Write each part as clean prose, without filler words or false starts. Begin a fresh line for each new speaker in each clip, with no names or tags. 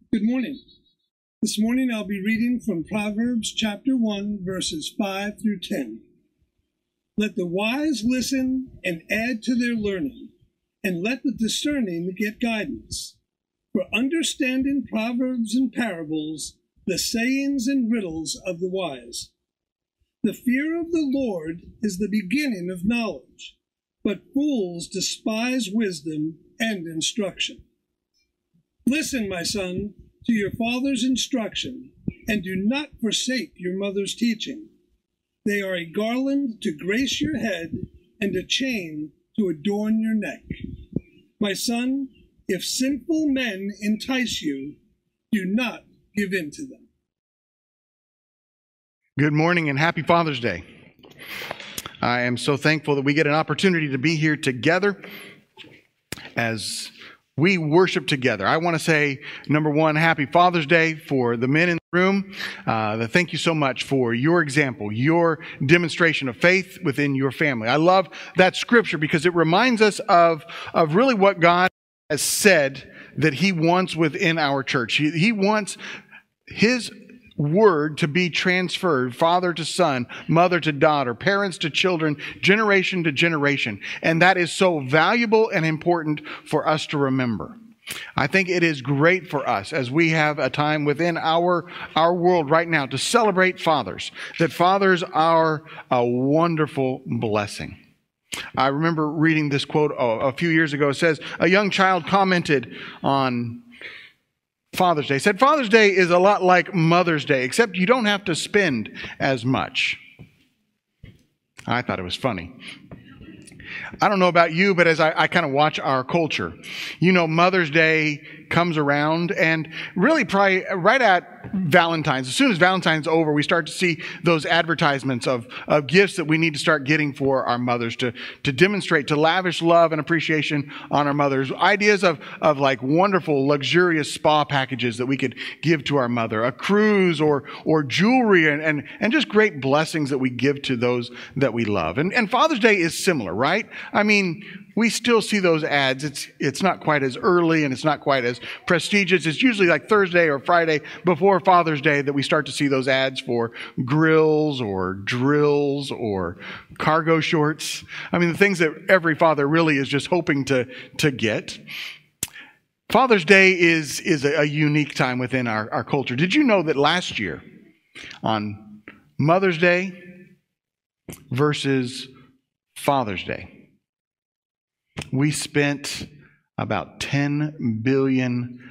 Good morning. This morning I'll be reading from Proverbs chapter 1, verses 5 through 10. Let the wise listen and add to their learning, and let the discerning get guidance. For understanding proverbs and parables, the sayings and riddles of the wise. The fear of the Lord is the beginning of knowledge, but fools despise wisdom and instruction. Listen, my son, to your father's instruction, and do not forsake your mother's teaching. They are a garland to grace your head and a chain to adorn your neck. My son, if sinful men entice you, do not give in to them.
Good morning and happy Father's Day. I am so thankful that we get an opportunity to be here together as we worship together. I want to say, number one, happy Father's Day for the men in the room. Thank you so much for your example, your demonstration of faith within your family. I love that scripture because it reminds us of really what God has said that He wants within our church. He wants His word to be transferred, father to son, mother to daughter, parents to children, generation to generation. And that is so valuable and important for us to remember. I think it is great for us as we have a time within our world right now to celebrate fathers, that fathers are a wonderful blessing. I remember reading this quote a few years ago. It says, a young child commented on Father's Day. Said Father's Day is a lot like Mother's Day, except you don't have to spend as much. I thought it was funny. I don't know about you, but as I kind of watch our culture, Mother's Day comes around and really probably right at Valentine's. As soon as Valentine's over, we start to see those advertisements of gifts that we need to start getting for our mothers to demonstrate, to lavish love and appreciation on our mothers. Ideas of like wonderful, luxurious spa packages that we could give to our mother, a cruise or jewelry and just great blessings that we give to those that we love. And Father's Day is similar, right? I mean, we still see those ads. It's not quite as early and it's not quite as prestigious. It's usually like Thursday or Friday before Father's Day that we start to see those ads for grills or drills or cargo shorts. I mean, the things that every father really is just hoping to get. Father's Day is a unique time within our culture. Did you know that last year on Mother's Day versus Father's Day, we spent about $10 billion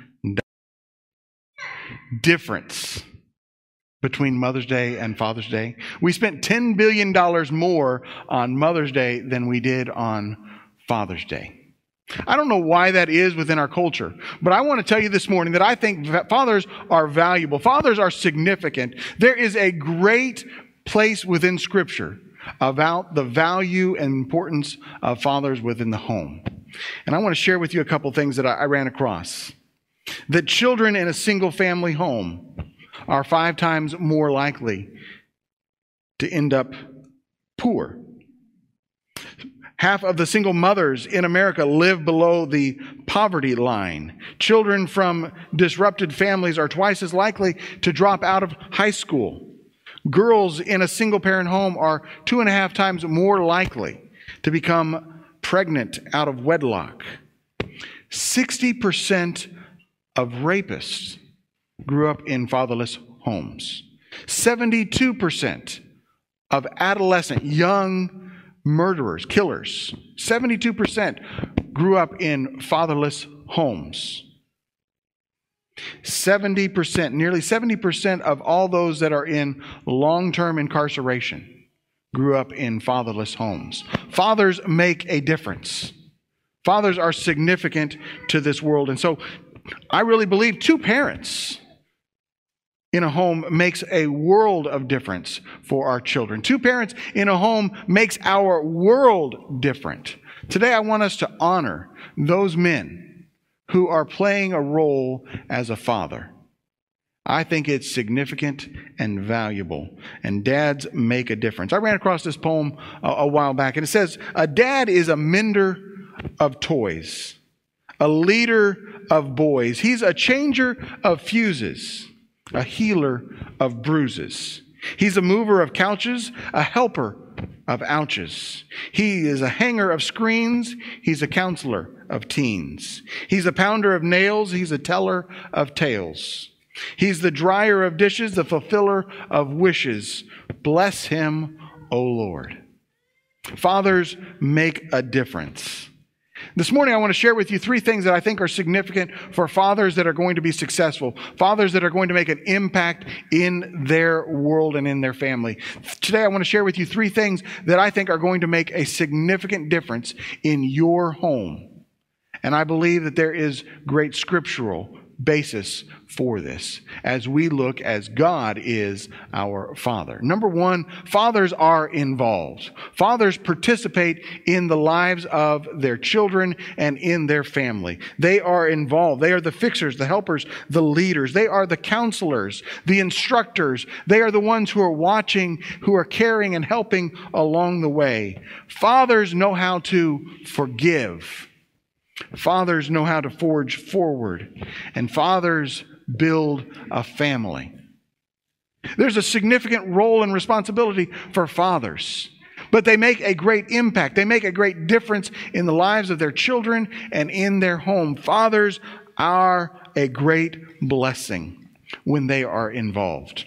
difference between Mother's Day and Father's Day. We spent $10 billion more on Mother's Day than we did on Father's Day. I don't know why that is within our culture, but I want to tell you this morning that I think that fathers are valuable. Fathers are significant. There is a great place within Scripture about the value and importance of fathers within the home. And I want to share with you a couple things that I ran across. That children in a single family home are 5 times more likely to end up poor. Half of the single mothers in America live below the poverty line. Children from disrupted families are twice as likely to drop out of high school. Girls in a single-parent home are 2.5 times more likely to become pregnant out of wedlock. 60% of rapists grew up in fatherless homes. 72% of adolescent young murderers, killers, 72% grew up in fatherless homes. 70%, nearly 70% of all those that are in long-term incarceration grew up in fatherless homes. Fathers make a difference. Fathers are significant to this world. And so I really believe 2 parents in a home makes a world of difference for our children. 2 parents in a home makes our world different. Today I want us to honor those men who are playing a role as a father. I think it's significant and valuable, and dads make a difference. I ran across this poem a while back, and it says, a dad is a mender of toys, a leader of boys. He's a changer of fuses, a healer of bruises. He's a mover of couches, a helper of ouches. He is a hanger of screens. He's a counselor of teens. He's a pounder of nails. He's a teller of tales. He's the dryer of dishes, the fulfiller of wishes. Bless him, O Lord. Fathers make a difference. This morning, I want to share with you 3 things that I think are significant for fathers that are going to be successful, fathers that are going to make an impact in their world and in their family. Today, I want to share with you 3 things that I think are going to make a significant difference in your home. And I believe that there is great scriptural basis for this as we look as God is our Father. Number 1, fathers are involved. Fathers participate in the lives of their children and in their family. They are involved. They are the fixers, the helpers, the leaders. They are the counselors, the instructors. They are the ones who are watching, who are caring and helping along the way. Fathers know how to forgive. Fathers know how to forge forward, and fathers build a family. There's a significant role and responsibility for fathers, but they make a great impact. They make a great difference in the lives of their children and in their home. Fathers are a great blessing when they are involved.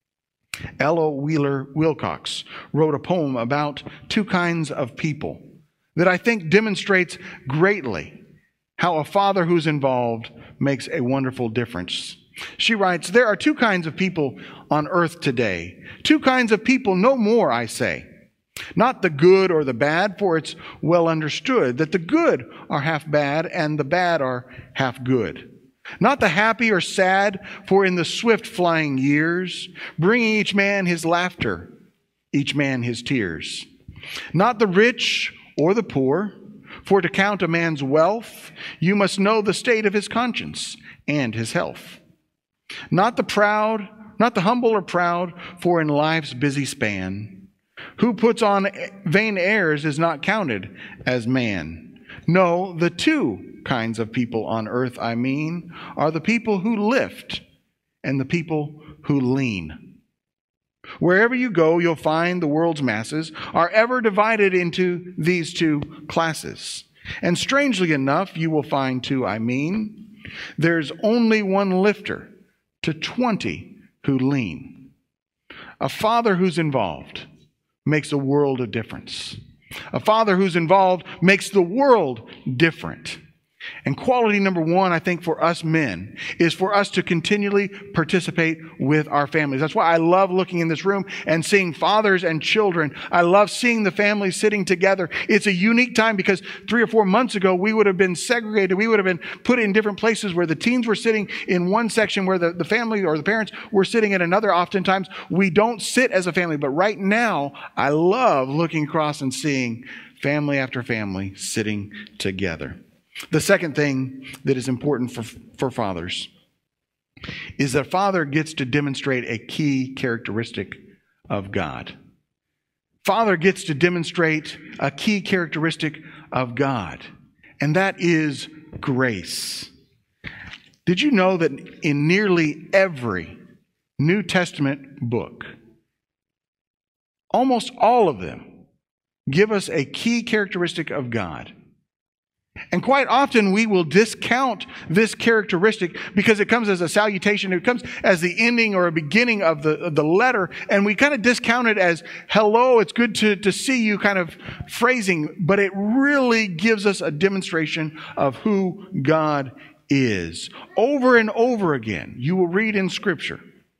Ella Wheeler Wilcox wrote a poem about 2 kinds of people that I think demonstrates greatly how a father who's involved makes a wonderful difference. She writes, "There are 2 kinds of people on earth today. 2 kinds of people, no more, I say. Not the good or the bad, for it's well understood that the good are half bad and the bad are half good. Not the happy or sad, for in the swift flying years, bringing each man his laughter, each man his tears. Not the rich or the poor, for to count a man's wealth, you must know the state of his conscience and his health. Not the proud, not the humble or proud, for in life's busy span, who puts on vain airs is not counted as man. No, the 2 kinds of people on earth, I mean, are the people who lift and the people who lean. Wherever you go, you'll find the world's masses are ever divided into these 2 classes. And strangely enough, you will find 2, I mean, there's only one lifter to 20 who lean. A father who's involved makes a world of difference. A father who's involved makes the world different. And quality number 1, I think, for us men is for us to continually participate with our families. That's why I love looking in this room and seeing fathers and children. I love seeing the families sitting together. It's a unique time because 3 or 4 months ago, we would have been segregated. We would have been put in different places where the teens were sitting in one section, where the family or the parents were sitting in another. Oftentimes, we don't sit as a family. But right now, I love looking across and seeing family after family sitting together. The second thing that is important for fathers is that a father gets to demonstrate a key characteristic of God. Father gets to demonstrate a key characteristic of God, and that is grace. Did you know that in nearly every New Testament book, almost all of them give us a key characteristic of God? And quite often we will discount this characteristic because it comes as a salutation. It comes as the ending or a beginning of the letter. And we kind of discount it as, hello, it's good to see you kind of phrasing. But it really gives us a demonstration of who God is. Over and over again, you will read in Scripture,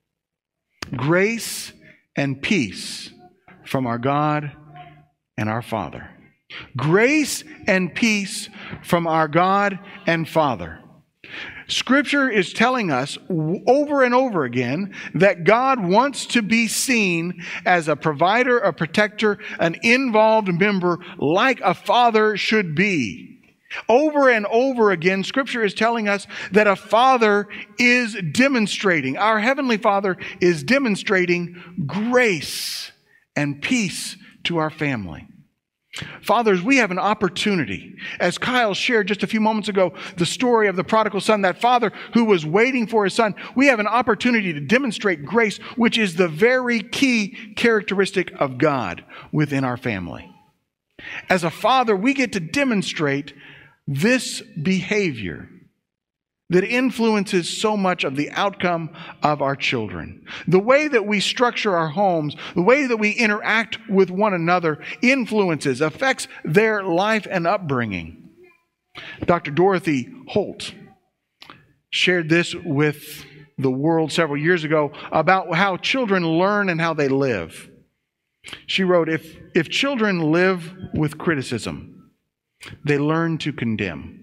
grace and peace from our God and our Father. Grace and peace from our God and Father. Scripture is telling us over and over again that God wants to be seen as a provider, a protector, an involved member like a father should be. Over and over again, Scripture is telling us that a father is demonstrating, our Heavenly Father is demonstrating grace and peace to our family. Fathers, we have an opportunity. As Kyle shared just a few moments ago, the story of the prodigal son, that father who was waiting for his son, we have an opportunity to demonstrate grace, which is the very key characteristic of God within our family. As a father, we get to demonstrate this behavior that influences so much of the outcome of our children. The way that we structure our homes, the way that we interact with one another affects their life and upbringing. Dr. Dorothy Holt shared this with the world several years ago about how children learn and how they live. She wrote, if children live with criticism, they learn to condemn.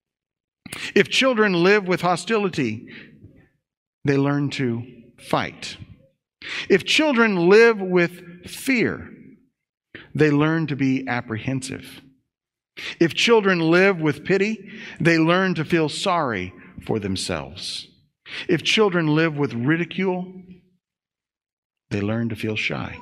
If children live with hostility, they learn to fight. If children live with fear, they learn to be apprehensive. If children live with pity, they learn to feel sorry for themselves. If children live with ridicule, they learn to feel shy.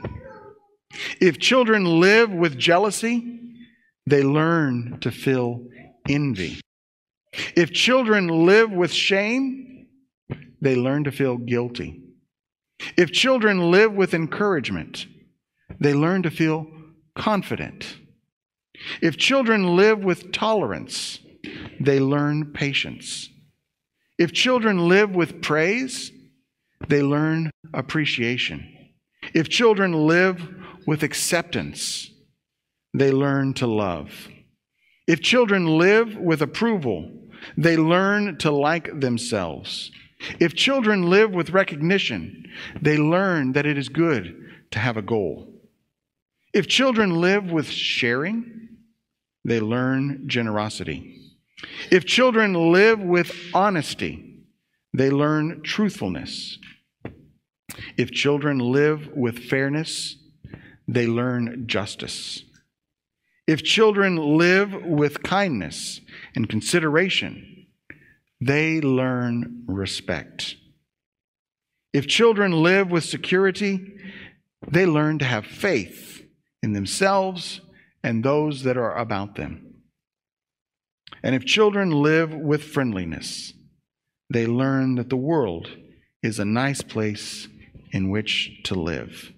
If children live with jealousy, they learn to feel envy. If children live with shame, they learn to feel guilty. If children live with encouragement, they learn to feel confident. If children live with tolerance, they learn patience. If children live with praise, they learn appreciation. If children live with acceptance, they learn to love. If children live with approval, they learn to like themselves. If children live with recognition, they learn that it is good to have a goal. If children live with sharing, they learn generosity. If children live with honesty, they learn truthfulness. If children live with fairness, they learn justice. If children live with kindness and consideration, they learn respect. If children live with security, they learn to have faith in themselves and those that are about them. And if children live with friendliness, they learn that the world is a nice place in which to live.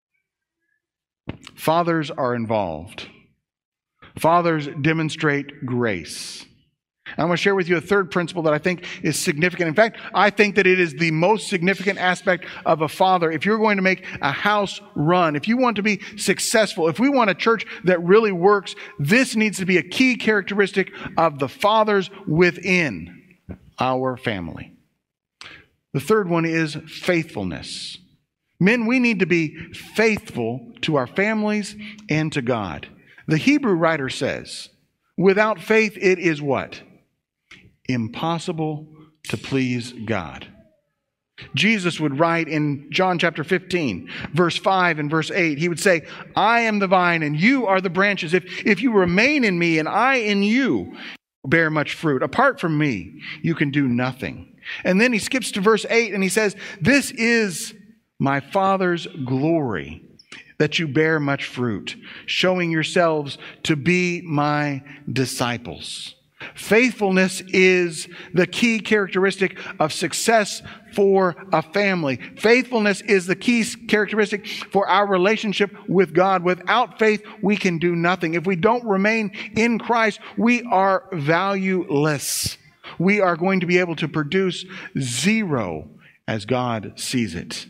Fathers are involved. Fathers demonstrate grace. I want to share with you a third principle that I think is significant. In fact, I think that it is the most significant aspect of a father. If you're going to make a house run, if you want to be successful, if we want a church that really works, this needs to be a key characteristic of the fathers within our family. The third one is faithfulness. Men, we need to be faithful to our families and to God. The Hebrew writer says, without faith it is what? Impossible to please God. Jesus would write in John chapter 15, verse 5 and verse 8, he would say, I am the vine and you are the branches. If you remain in me and I in you, bear much fruit. Apart from me, you can do nothing. And then he skips to verse 8 and he says, this is my Father's glory, that you bear much fruit, showing yourselves to be my disciples. Faithfulness is the key characteristic of success for a family. Faithfulness is the key characteristic for our relationship with God. Without faith, we can do nothing. If we don't remain in Christ, we are valueless. We are going to be able to produce zero as God sees it.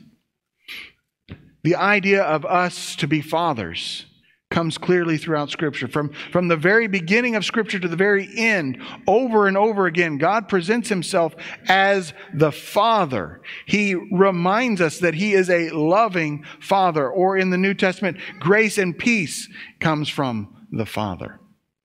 The idea of us to be fathers comes clearly throughout Scripture. From the very beginning of Scripture to the very end, over and over again, God presents himself as the Father. He reminds us that he is a loving Father. Or in the New Testament, grace and peace comes from the Father.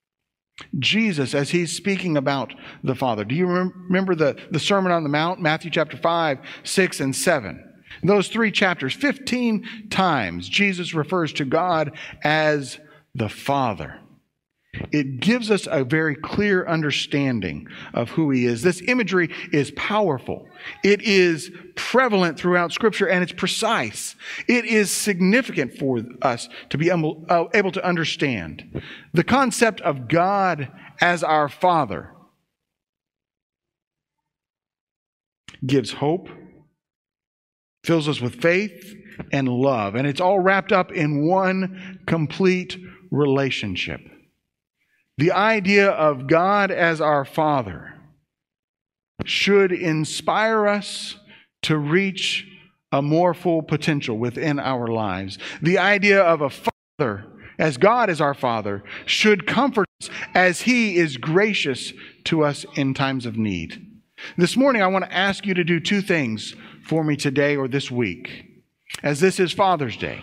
Jesus, as he's speaking about the Father, do you remember the Sermon on the Mount, Matthew chapter 5, 6, and 7? In those 3 chapters, 15 times, Jesus refers to God as the Father. It gives us a very clear understanding of who he is. This imagery is powerful. It is prevalent throughout Scripture, and it's precise. It is significant for us to be able to understand. The concept of God as our Father gives hope, fills us with faith and love, and it's all wrapped up in one complete relationship. The idea of God as our Father should inspire us to reach a more full potential within our lives. The idea of a Father, as God is our Father, should comfort us as He is gracious to us in times of need. This morning, I want to ask you to do two things for me today or this week. As this is Father's Day,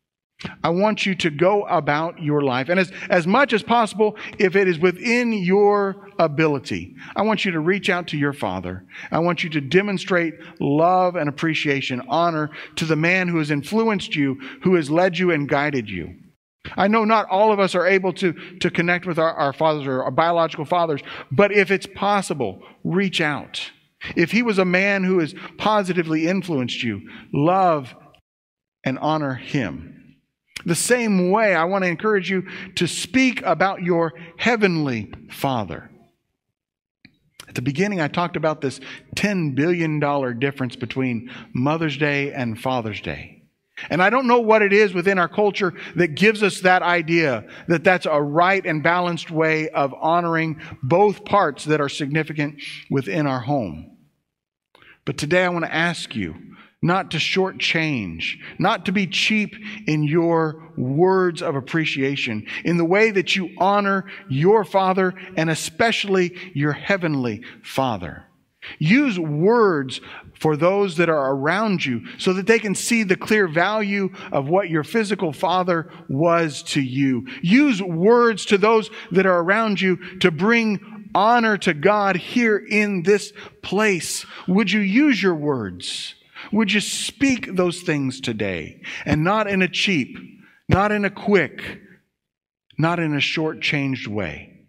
I want you to go about your life, and as much as possible, if it is within your ability, I want you to reach out to your father. I want you to demonstrate love and appreciation, honor to the man who has influenced you, who has led you and guided you. I know not all of us are able to connect with our fathers or our biological fathers, but if it's possible, reach out. If he was a man who has positively influenced you, love and honor him. The same way, I want to encourage you to speak about your heavenly Father. At the beginning, I talked about this $10 billion difference between Mother's Day and Father's Day. And I don't know what it is within our culture that gives us that idea that that's a right and balanced way of honoring both parts that are significant within our home. But today I want to ask you not to shortchange, not to be cheap in your words of appreciation, in the way that you honor your Father and especially your heavenly Father. Use words for those that are around you so that they can see the clear value of what your physical father was to you. Use words to those that are around you to bring honor to God here in this place. Would you use your words? Would you speak those things today? And not in a cheap, not in a quick, not in a short-changed way.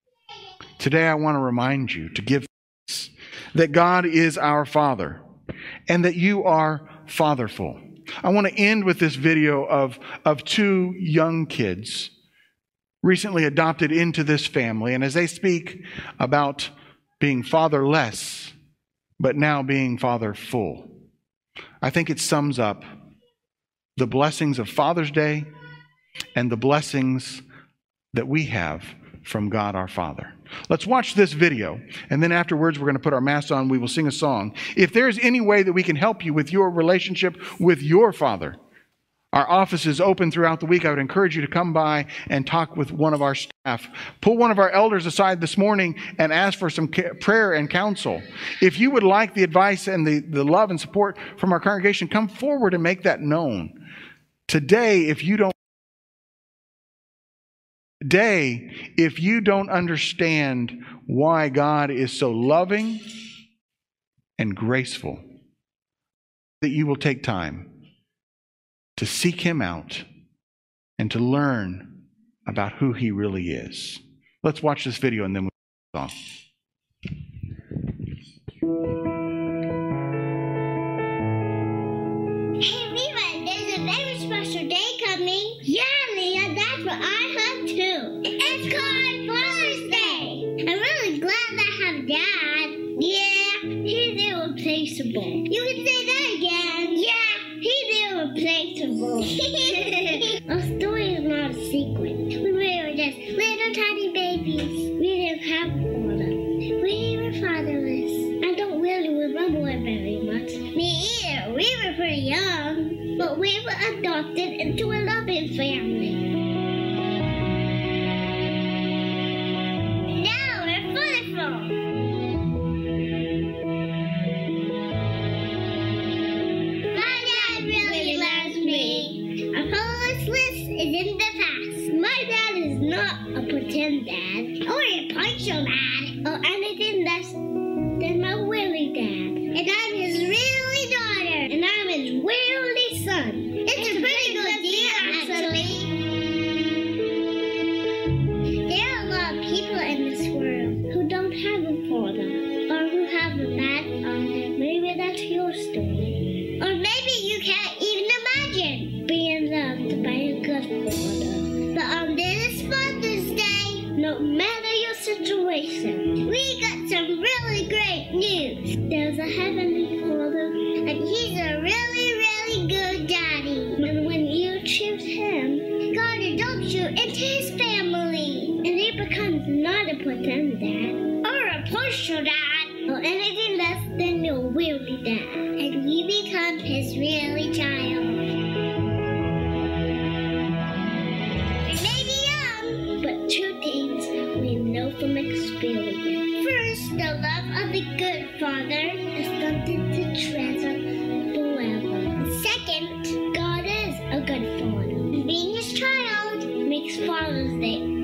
Today I want to remind you to give thanks that God is our Father and that you are fatherful. I want to end with this video of two young kids recently adopted into this family. And as they speak about being fatherless, but now being fatherful, I think it sums up the blessings of Father's Day and the blessings that we have from God our Father. Let's watch this video, and then afterwards we're going to put our masks on. We will sing a song. If there's any way that we can help you with your relationship with your Father, our office is open throughout the week. I would encourage you to come by and talk with one of our staff. Pull one of our elders aside this morning and ask for some prayer and counsel. If you would like the advice and the love and support from our congregation, come forward and make that known. Today, if you don't understand why God is so loving and graceful, that you will take time to seek Him out and to learn about who He really is. Let's watch this video and then we'll song.
Hey, Levi, there's a very special day coming. Yeah, Leah, that's what I heard too. It's called Father's Day. I'm really glad I have Dad. Yeah, he's irreplaceable. You can say that again. Yeah, he's irreplaceable. Our story is not a secret. When we were just little tiny babies, we didn't have water. We were fatherless. I don't really remember it very much. Me either. We were pretty young, but we were adopted into a loving family. Now we're fatherful. My dad really loves me. Our fatherless list is in the past. My dad is not a pretend dad, or a partial dad, or anything less than my really dad. And I'm his really daughter, and I'm his really son. It's a pretty good deal, actually. There Heavenly Father, and He's a really, really good daddy. And when you choose Him, God adopts you into His family. And He becomes not a pretend dad, or a partial dad, or anything less than your really dad. And you become His really child. It may be young, but two things we know from experience. First, the love of the good Father is something to treasure forever. And second, God is a good Father. And being His child makes Father's Day